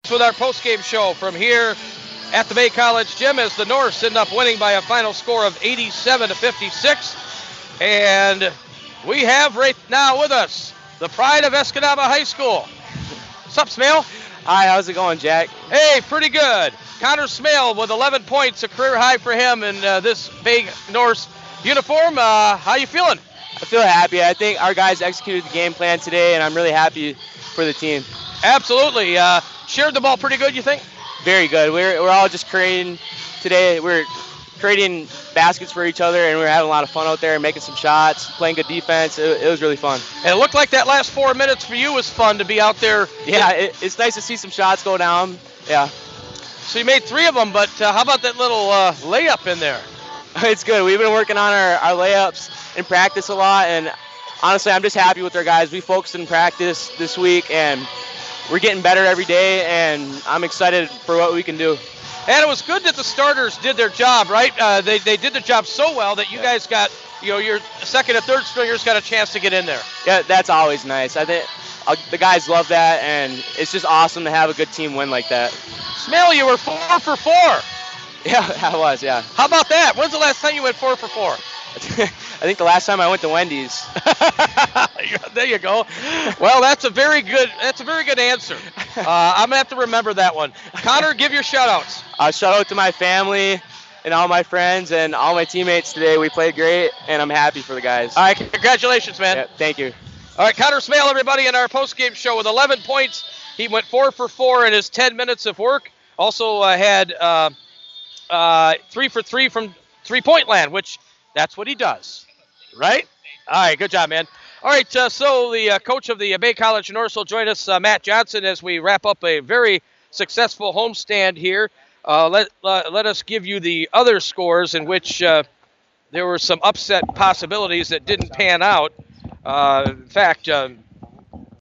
with our post-game show from here at the Bay College Gym as the Norse end up winning by a final score of 87-56. And we have right now with us the pride of Escanaba High School. What's up, Smale? Hi, how's it going, Jack? Hey, pretty good. Connor Smale with 11 points, a career high for him in this Bay Norse uniform. How you feeling? I feel happy. I think our guys executed the game plan today, and I'm really happy for the team. Absolutely. Shared the ball pretty good, you think? Very good. We're all just creating today. We're creating baskets for each other, and we're having a lot of fun out there, making some shots, playing good defense. It was really fun. And it looked like that last 4 minutes for you was fun to be out there. Yeah, it's nice to see some shots go down. Yeah. So you made 3 of them, but how about that little layup in there? It's good. We've been working on our layups in practice a lot, and honestly, I'm just happy with our guys. We focused in practice this week, and we're getting better every day, and I'm excited for what we can do. And it was good that the starters did their job, right? They did the job so well that you guys got, your second and third stringers got a chance to get in there. Yeah, that's always nice. I think the guys love that, and it's just awesome to have a good team win like that. Smale, you were 4 for 4. Yeah, I was, yeah. How about that? When's the last time you went 4 for 4? I think the last time I went to Wendy's. There you go. Well, that's a very good answer. I'm gonna have to remember that one. Connor, give your shout-outs. Shout out to my family and all my friends and all my teammates today. We played great, and I'm happy for the guys. All right, congratulations, man. Yeah, thank you. All right, Connor Smale, everybody, in our post-game show with 11 points. He went 4 for 4 in his 10 minutes of work. Also had 3 for 3 from three-point land, which that's what he does, right? All right, good job, man. All right, so the coach of the Bay College Norse will join us, Matt Johnson, as we wrap up a very successful homestand here. Let us give you the other scores in which there were some upset possibilities that didn't pan out. In fact,